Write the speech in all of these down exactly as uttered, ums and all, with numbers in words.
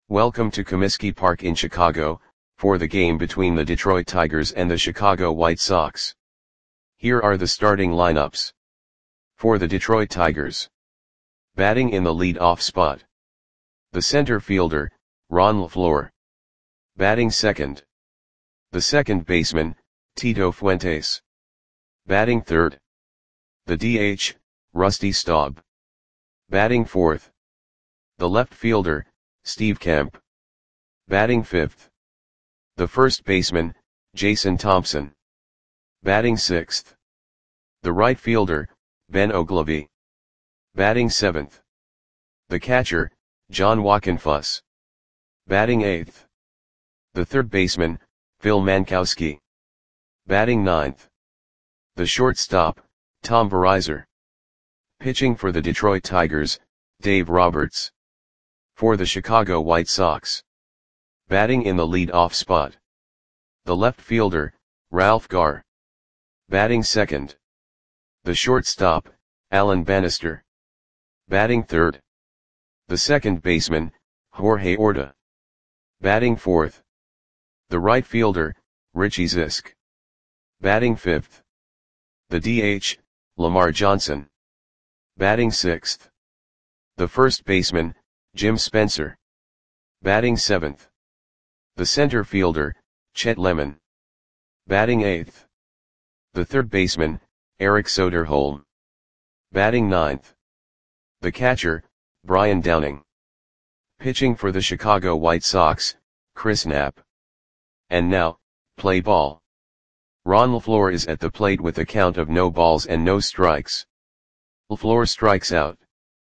Welcome to Comiskey Park in Chicago, for the game between the Detroit Tigers and the Chicago White Sox. Here are the starting lineups. For the Detroit Tigers. Batting in the lead-off spot. The center fielder, Ron LeFlore. Batting second. The second baseman, Tito Fuentes. Batting third. The D H, Rusty Staub. Batting fourth. The left fielder, Steve Kemp. Batting fifth. The first baseman, Jason Thompson. Batting sixth. The right fielder, Ben Oglivie. Batting seventh. The catcher, John Wockenfuss. Batting eighth. The third baseman, Phil Mankowski. Batting ninth. The shortstop, Tom Verizor. Pitching for the Detroit Tigers, Dave Roberts. For the Chicago White Sox. Batting in the lead-off spot. The left fielder, Ralph Garr. Batting second. The shortstop, Alan Bannister. Batting third. The second baseman, Jorge Orta. Batting fourth. The right fielder, Richie Zisk. Batting fifth. The D H, Lamar Johnson. Batting sixth. The first baseman, Jim Spencer. Batting seventh. The center fielder, Chet Lemon. Batting eighth. The third baseman, Eric Soderholm. Batting ninth. The catcher, Brian Downing. Pitching for the Chicago White Sox, Chris Knapp. And now, play ball. Ron LeFlore is at the plate with a count of no balls and no strikes. LeFlore strikes out.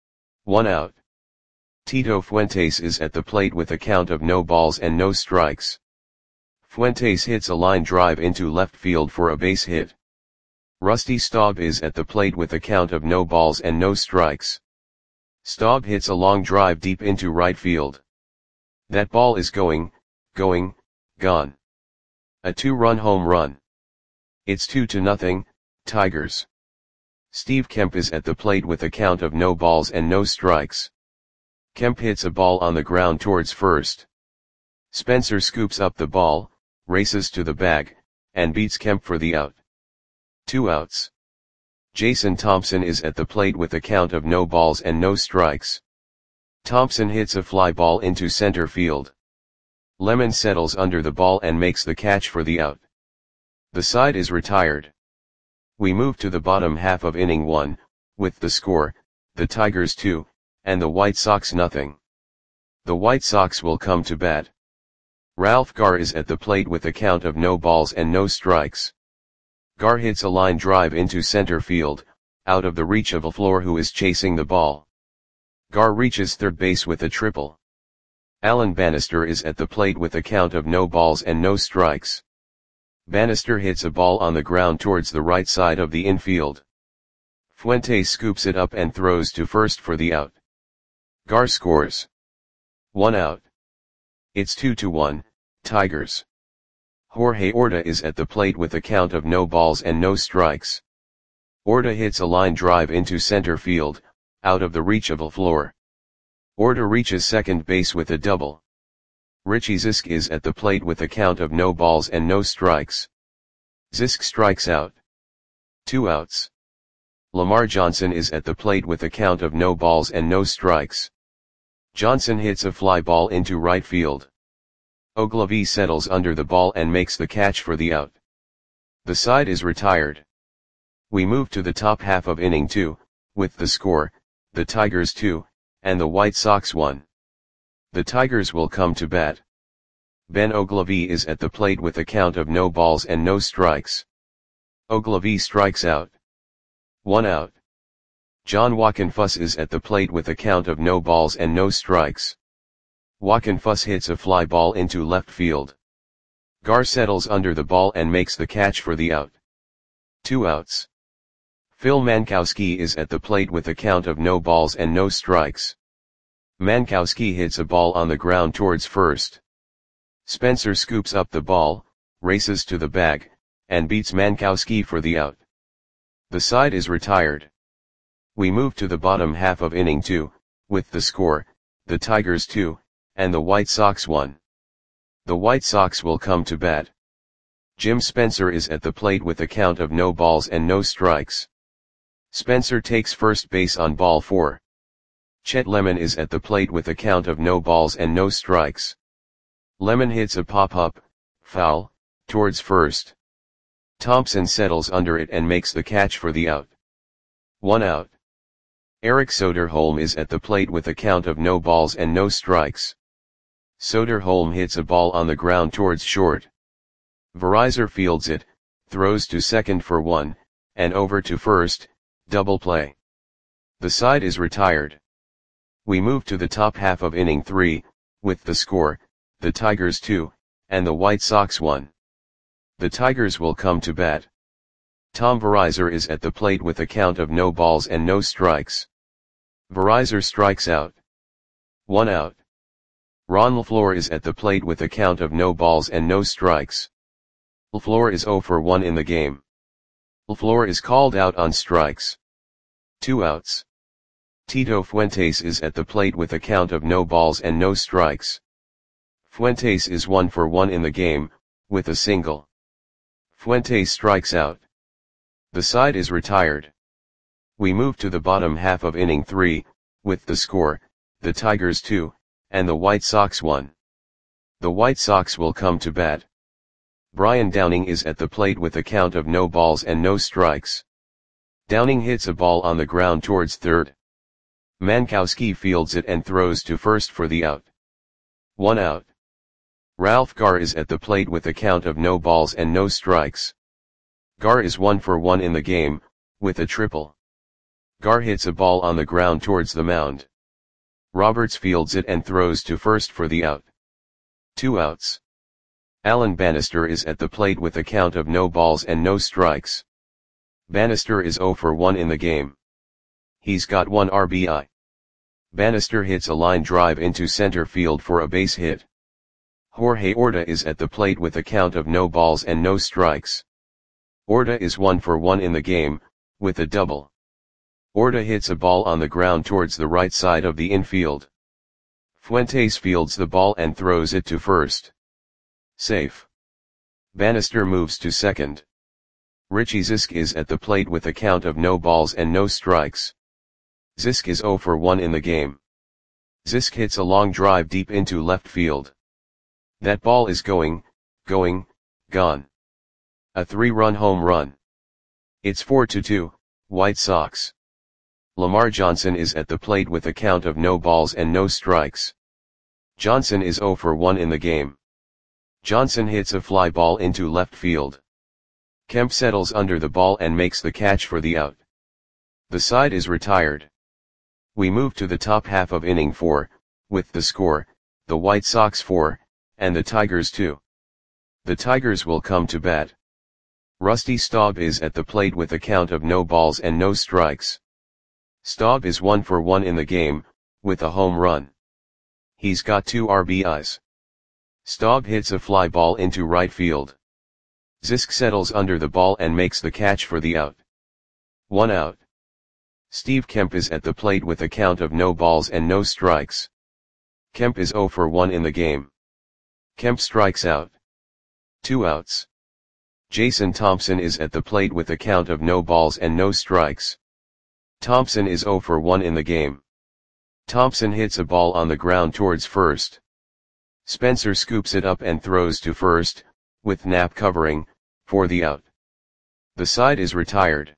One out. Tito Fuentes is at the plate with a count of no balls and no strikes. Fuentes hits a line drive into left field for a base hit. Rusty Staub is at the plate with a count of no balls and no strikes. Staub hits a long drive deep into right field. That ball is going, going, gone. A two-run home run. It's two to nothing, Tigers. Steve Kemp is at the plate with a count of no balls and no strikes. Kemp hits a ball on the ground towards first. Spencer scoops up the ball, races to the bag, and beats Kemp for the out. Two outs. Jason Thompson is at the plate with a count of no balls and no strikes. Thompson hits a fly ball into center field. Lemon settles under the ball and makes the catch for the out. The side is retired. We move to the bottom half of inning one, with the score, the Tigers two, and the White Sox nothing. The White Sox will come to bat. Ralph Garr is at the plate with a count of no balls and no strikes. Garr hits a line drive into center field, out of the reach of LeFlore who is chasing the ball. Garr reaches third base with a triple. Alan Bannister is at the plate with a count of no balls and no strikes. Bannister hits a ball on the ground towards the right side of the infield. Fuentes scoops it up and throws to first for the out. Garr scores. One out. It's two to one, Tigers. Jorge Orta is at the plate with a count of no balls and no strikes. Orta hits a line drive into center field, out of the reach of LeFlore. Orta reaches second base with a double. Richie Zisk is at the plate with a count of no balls and no strikes. Zisk strikes out. Two outs. Lamar Johnson is at the plate with a count of no balls and no strikes. Johnson hits a fly ball into right field. Oglivie settles under the ball and makes the catch for the out. The side is retired. We move to the top half of inning two, with the score, the Tigers two, and the White Sox one. The Tigers will come to bat. Ben Oglivie is at the plate with a count of no balls and no strikes. Oglivie strikes out. One out. John Wockenfuss is at the plate with a count of no balls and no strikes. Wockenfuss hits a fly ball into left field. Garr settles under the ball and makes the catch for the out. Two outs. Phil Mankowski is at the plate with a count of no balls and no strikes. Mankowski hits a ball on the ground towards first. Spencer scoops up the ball, races to the bag, and beats Mankowski for the out. The side is retired. We move to the bottom half of inning two, with the score, the Tigers two, and the White Sox one. The White Sox will come to bat. Jim Spencer is at the plate with a count of no balls and no strikes. Spencer takes first base on ball four. Chet Lemon is at the plate with a count of no balls and no strikes. Lemon hits a pop-up, foul, towards first. Thompson settles under it and makes the catch for the out. One out. Eric Soderholm is at the plate with a count of no balls and no strikes. Soderholm hits a ball on the ground towards short. Verizar fields it, throws to second for one, and over to first, double play. The side is retired. We move to the top half of inning three, with the score, the Tigers two, and the White Sox one. The Tigers will come to bat. Tom Verizar is at the plate with a count of no balls and no strikes. Verizar strikes out. One out. Ron LaFleur is at the plate with a count of no balls and no strikes. LaFleur is zero for one in the game. LaFleur is called out on strikes. Two outs. Tito Fuentes is at the plate with a count of no balls and no strikes. Fuentes is one for one in the game, with a single. Fuentes strikes out. The side is retired. We move to the bottom half of inning three, with the score, the Tigers two, and the White Sox one. The White Sox will come to bat. Brian Downing is at the plate with a count of no balls and no strikes. Downing hits a ball on the ground towards third. Mankowski fields it and throws to first for the out. One out. Ralph Garr is at the plate with a count of no balls and no strikes. Garr is one for one in the game, with a triple. Garr hits a ball on the ground towards the mound. Roberts fields it and throws to first for the out. Two outs. Alan Bannister is at the plate with a count of no balls and no strikes. Bannister is zero for one in the game. He's got one R B I. Bannister hits a line drive into center field for a base hit. Jorge Orta is at the plate with a count of no balls and no strikes. Orta is one for one in the game, with a double. Orta hits a ball on the ground towards the right side of the infield. Fuentes fields the ball and throws it to first. Safe. Bannister moves to second. Richie Zisk is at the plate with a count of no balls and no strikes. Zisk is zero for one in the game. Zisk hits a long drive deep into left field. That ball is going, going, gone. A three-run home run. It's four to two, White Sox. Lamar Johnson is at the plate with a count of no balls and no strikes. Johnson is zero for one in the game. Johnson hits a fly ball into left field. Kemp settles under the ball and makes the catch for the out. The side is retired. We move to the top half of inning four, with the score, the White Sox four, and the Tigers two. The Tigers will come to bat. Rusty Staub is at the plate with a count of no balls and no strikes. Staub is one for one in the game, with a home run. He's got two R B Is. Staub hits a fly ball into right field. Zisk settles under the ball and makes the catch for the out. One out. Steve Kemp is at the plate with a count of no balls and no strikes. Kemp is zero for one in the game. Kemp strikes out. Two outs. Jason Thompson is at the plate with a count of no balls and no strikes. Thompson is zero for one in the game. Thompson hits a ball on the ground towards first. Spencer scoops it up and throws to first, with Knapp covering, for the out. The side is retired.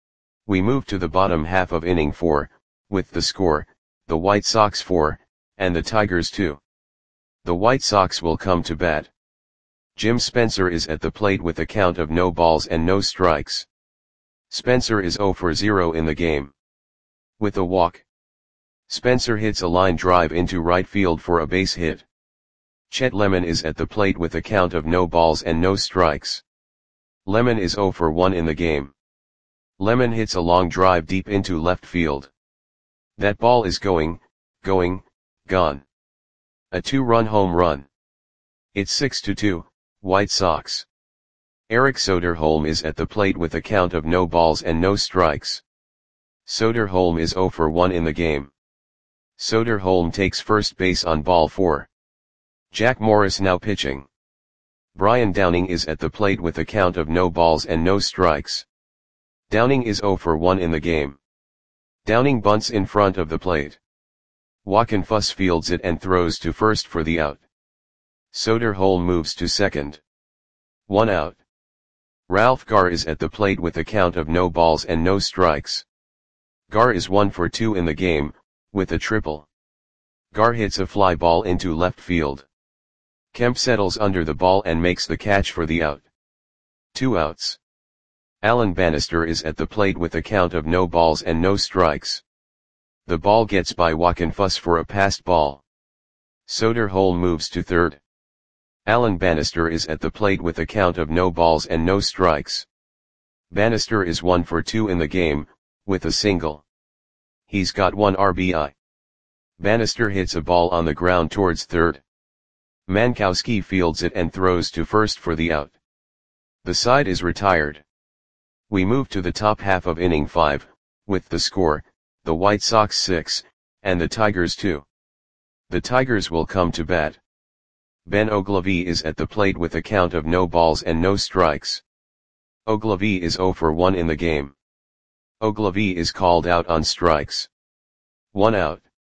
We move to the bottom half of inning four, with the score, the White Sox four, and the Tigers two. The White Sox will come to bat. Jim Spencer is at the plate with a count of no balls and no strikes. Spencer is zero for zero in the game. With a walk. Spencer hits a line drive into right field for a base hit. Chet Lemon is at the plate with a count of no balls and no strikes. Lemon is zero for one in the game. Lemon hits a long drive deep into left field. That ball is going, going, gone. A two-run home run. It's six to two, White Sox. Eric Soderholm is at the plate with a count of no balls and no strikes. Soderholm is zero for one in the game. Soderholm takes first base on ball four. Jack Morris now pitching. Brian Downing is at the plate with a count of no balls and no strikes. Downing is zero for one in the game. Downing bunts in front of the plate. Joaquin Fuss fields it and throws to first for the out. Soderholm moves to second. One out. Ralph Garr is at the plate with a count of no balls and no strikes. Garr is one for two in the game, with a triple. Garr hits a fly ball into left field. Kemp settles under the ball and makes the catch for the out. Two outs. Alan Bannister is at the plate with a count of no balls and no strikes. The ball gets by Joaquin Fuss for a passed ball. Soderholm moves to third. Alan Bannister is at the plate with a count of no balls and no strikes. Bannister is one for two in the game, with a single. He's got one R B I. Bannister hits a ball on the ground towards third. Mankowski fields it and throws to first for the out. The side is retired. We move to the top half of inning five, with the score, the White Sox six, and the Tigers two. The Tigers will come to bat. Ben Oglivie is at the plate with a count of no balls and no strikes. Oglivie is zero for one in the game. Oglivie is called out on strikes. One out.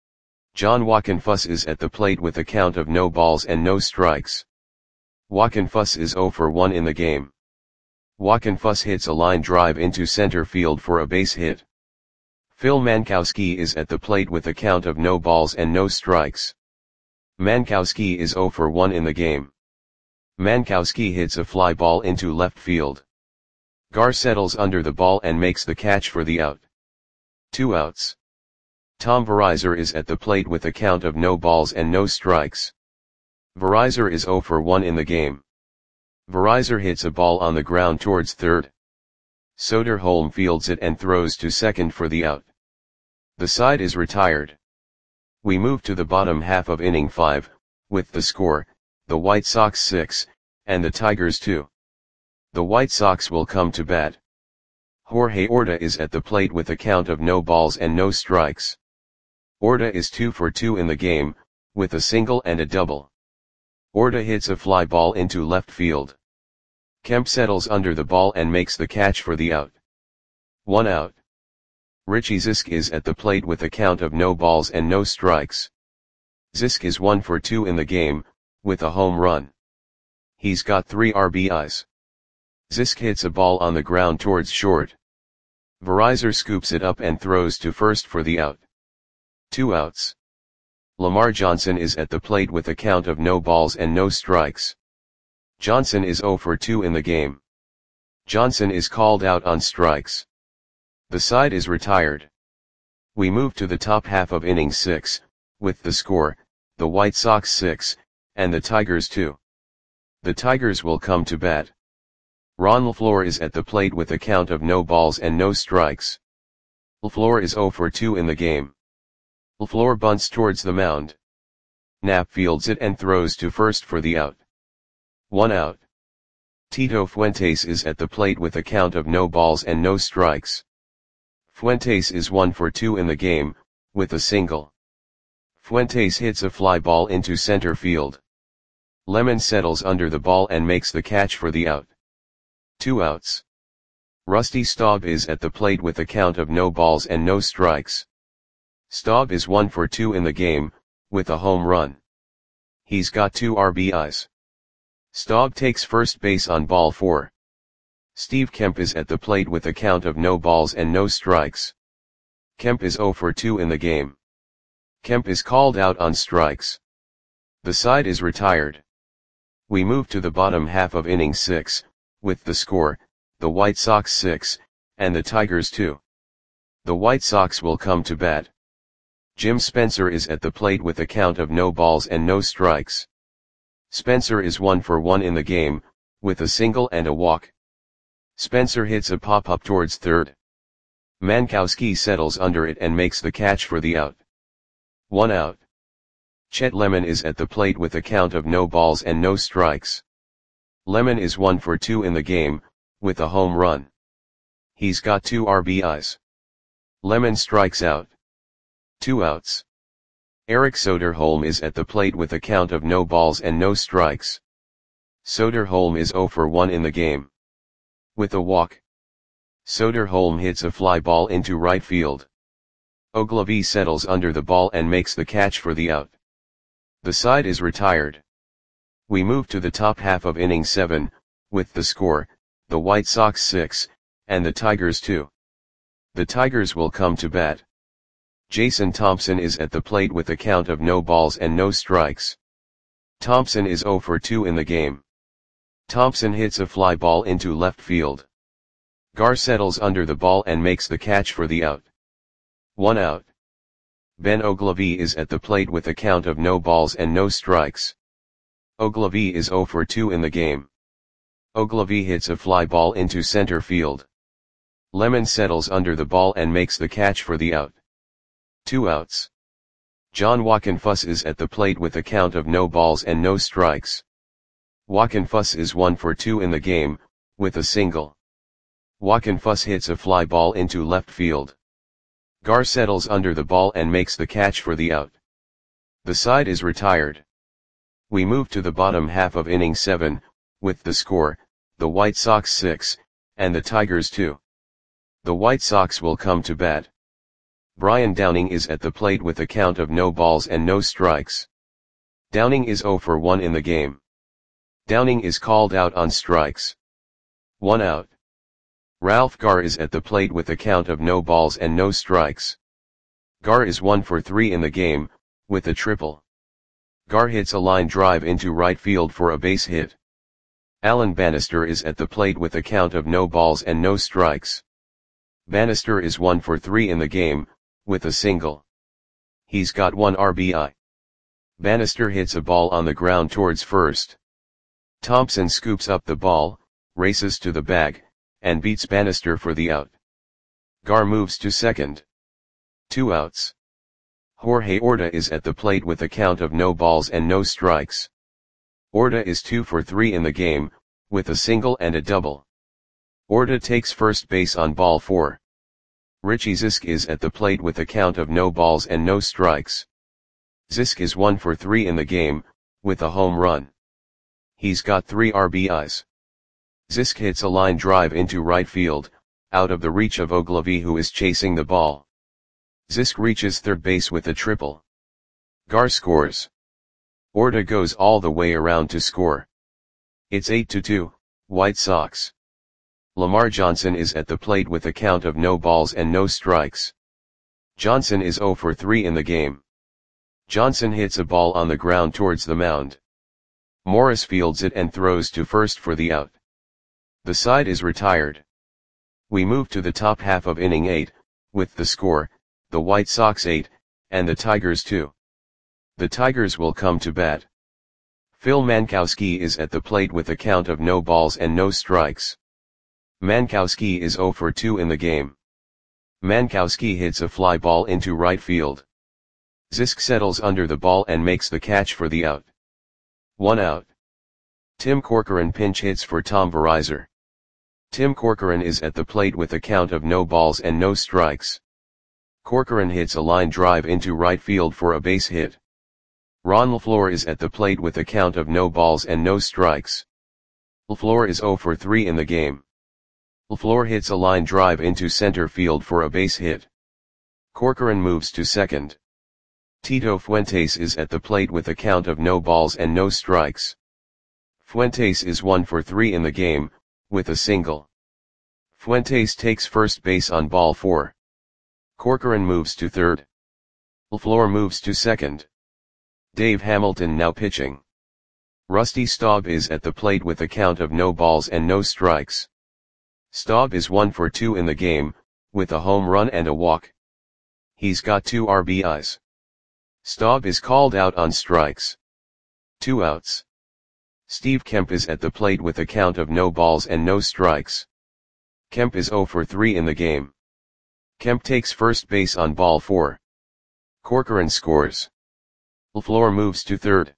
John Joaquin Fuss is at the plate with a count of no balls and no strikes. Joaquin Fuss is zero for one in the game. Joaquin Fuss hits a line drive into center field for a base hit. Phil Mankowski is at the plate with a count of no balls and no strikes. Mankowski is zero for one in the game. Mankowski hits a fly ball into left field. Garr settles under the ball and makes the catch for the out. Two outs. Tom Verizar is at the plate with a count of no balls and no strikes. Verizar is zero for one in the game. Verizar hits a ball on the ground towards third. Soderholm fields it and throws to second for the out. The side is retired. We move to the bottom half of inning five, with the score, the White Sox six, and the Tigers two. The White Sox will come to bat. Jorge Orta is at the plate with a count of no balls and no strikes. Orta is two for two in the game, with a single and a double. Orta hits a fly ball into left field. Kemp settles under the ball and makes the catch for the out. One out. Richie Zisk is at the plate with a count of no balls and no strikes. Zisk is one for two in the game, with a home run. He's got three R B Is. Zisk hits a ball on the ground towards short. Verizar scoops it up and throws to first for the out. Two outs. Lamar Johnson is at the plate with a count of no balls and no strikes. Johnson is zero for two in the game. Johnson is called out on strikes. The side is retired. We move to the top half of inning six, with the score, the White Sox six, and the Tigers two. The Tigers will come to bat. Ron LaFleur is at the plate with a count of no balls and no strikes. LaFleur is zero for two in the game. LaFleur bunts towards the mound. Knapp fields it and throws to first for the out. One out. Tito Fuentes is at the plate with a count of no balls and no strikes. Fuentes is one for two in the game, with a single. Fuentes hits a fly ball into center field. Lemon settles under the ball and makes the catch for the out. Two outs. Rusty Staub is at the plate with a count of no balls and no strikes. Staub is one for two in the game, with a home run. He's got two R B Is. Staub takes first base on ball four. Steve Kemp is at the plate with a count of no balls and no strikes. Kemp is zero for two in the game. Kemp is called out on strikes. The side is retired. We move to the bottom half of inning six, with the score, the White Sox six, and the Tigers two. The White Sox will come to bat. Jim Spencer is at the plate with a count of no balls and no strikes. Spencer is one for one in the game, with a single and a walk. Spencer hits a pop-up towards third. Mankowski settles under it and makes the catch for the out. One out. Chet Lemon is at the plate with a count of no balls and no strikes. Lemon is one for two in the game, with a home run. He's got two R B Is. Lemon strikes out. Two outs. Eric Soderholm is at the plate with a count of no balls and no strikes. Soderholm is zero for one in the game. With a walk, Soderholm hits a fly ball into right field. Ogilvie settles under the ball and makes the catch for the out. The side is retired. We move to the top half of inning seven, with the score, the White Sox six, and the Tigers two. The Tigers will come to bat. Jason Thompson is at the plate with a count of no balls and no strikes. Thompson is zero for two in the game. Thompson hits a fly ball into left field. Gar settles under the ball and makes the catch for the out. One out. Ben Ogilvie is at the plate with a count of no balls and no strikes. Ogilvie is zero for two in the game. Ogilvie hits a fly ball into center field. Lemon settles under the ball and makes the catch for the out. Two outs. John Wockenfuss is at the plate with a count of no balls and no strikes. Wockenfuss is one for two in the game, with a single. Wockenfuss hits a fly ball into left field. Gar settles under the ball and makes the catch for the out. The side is retired. We move to the bottom half of inning seven, with the score, the White Sox six, and the Tigers two. The White Sox will come to bat. Brian Downing is at the plate with a count of no balls and no strikes. Downing is zero for one in the game. Downing is called out on strikes. One out. Ralph Gar is at the plate with a count of no balls and no strikes. Gar is one for three in the game, with a triple. Gar hits a line drive into right field for a base hit. Alan Bannister is at the plate with a count of no balls and no strikes. Bannister is one for three in the game, with a single. He's got one R B I. Bannister hits a ball on the ground towards first. Thompson scoops up the ball, races to the bag, and beats Bannister for the out. Gar moves to second. Two outs. Jorge Orta is at the plate with a count of no balls and no strikes. Orta is two for three in the game, with a single and a double. Orta takes first base on ball four. Richie Zisk is at the plate with a count of no balls and no strikes. Zisk is one for three in the game, with a home run. He's got three R B Is. Zisk hits a line drive into right field, out of the reach of Ogilvie, who is chasing the ball. Zisk reaches third base with a triple. Gar scores. Orta goes all the way around to score. It's eight to two, White Sox. Lamar Johnson is at the plate with a count of no balls and no strikes. Johnson is zero for three in the game. Johnson hits a ball on the ground towards the mound. Morris fields it and throws to first for the out. The side is retired. We move to the top half of inning eight, with the score, the White Sox eight, and the Tigers two. The Tigers will come to bat. Phil Mankowski is at the plate with a count of no balls and no strikes. Mankowski is zero for two in the game. Mankowski hits a fly ball into right field. Zisk settles under the ball and makes the catch for the out. One out. Tim Corcoran pinch hits for Tom Verizon. Tim Corcoran is at the plate with a count of no balls and no strikes. Corcoran hits a line drive into right field for a base hit. Ron LaFleur is at the plate with a count of no balls and no strikes. LaFleur is zero for three in the game. LaFleur hits a line drive into center field for a base hit. Corcoran moves to second. Tito Fuentes is at the plate with a count of no balls and no strikes. Fuentes is one for three in the game, with a single. Fuentes takes first base on ball four. Corcoran moves to third. LaFleur moves to second. Dave Hamilton now pitching. Rusty Staub is at the plate with a count of no balls and no strikes. Staub is one for two in the game, with a home run and a walk. He's got two R B Is. Staub is called out on strikes. Two outs. Steve Kemp is at the plate with a count of no balls and no strikes. Kemp is zero for three in the game. Kemp takes first base on ball four. Corcoran scores. LaFleur moves to third.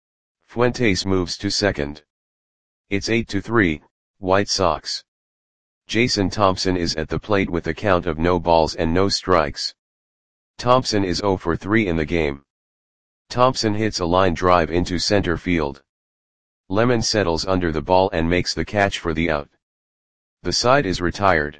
Fuentes moves to second. It's eight to three, White Sox. Jason Thompson is at the plate with a count of no balls and no strikes. Thompson is zero for three in the game. Thompson hits a line drive into center field. Lemon settles under the ball and makes the catch for the out. The side is retired.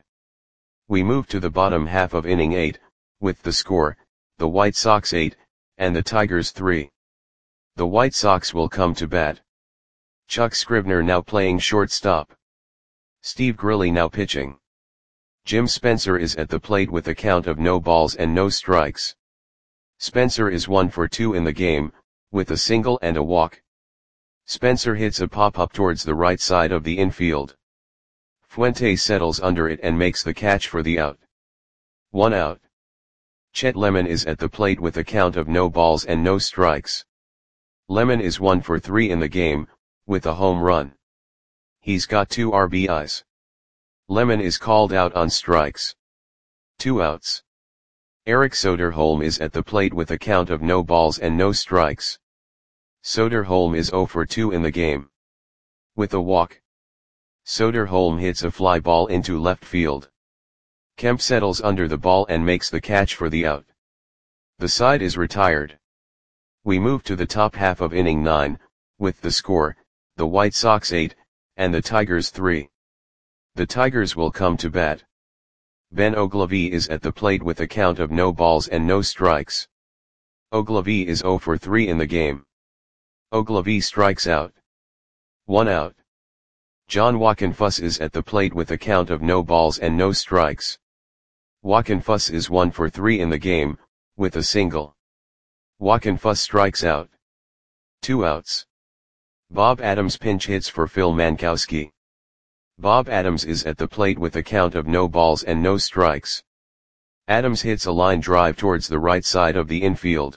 We move to the bottom half of inning eight, with the score, the White Sox eight, and the Tigers three. The White Sox will come to bat. Chuck Scribner now playing shortstop. Steve Grilli now pitching. Jim Spencer is at the plate with a count of no balls and no strikes. Spencer is one for two in the game, with a single and a walk. Spencer hits a pop-up towards the right side of the infield. Fuentes settles under it and makes the catch for the out. One out. Chet Lemon is at the plate with a count of no balls and no strikes. Lemon is one for three in the game, with a home run. He's got two R B Is. Lemon is called out on strikes. Two outs. Eric Soderholm is at the plate with a count of no balls and no strikes. Soderholm is zero for two in the game. With a walk. Soderholm hits a fly ball into left field. Kemp settles under the ball and makes the catch for the out. The side is retired. We move to the top half of inning nine, with the score, the White Sox eight, and the Tigers three. The Tigers will come to bat. Ben Ogilvie is at the plate with a count of no balls and no strikes. Ogilvie is zero for three in the game. Ogilvie strikes out. One out. John Wockenfuss is at the plate with a count of no balls and no strikes. Wockenfuss is one for three in the game, with a single. Wockenfuss strikes out. Two outs. Bob Adams pinch hits for Phil Mankowski. Bob Adams is at the plate with a count of no balls and no strikes. Adams hits a line drive towards the right side of the infield.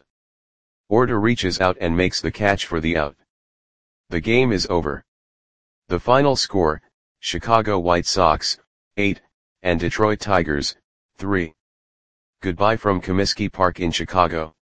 Order reaches out and makes the catch for the out. The game is over. The final score, Chicago White Sox, eight, and Detroit Tigers, three. Goodbye from Comiskey Park in Chicago.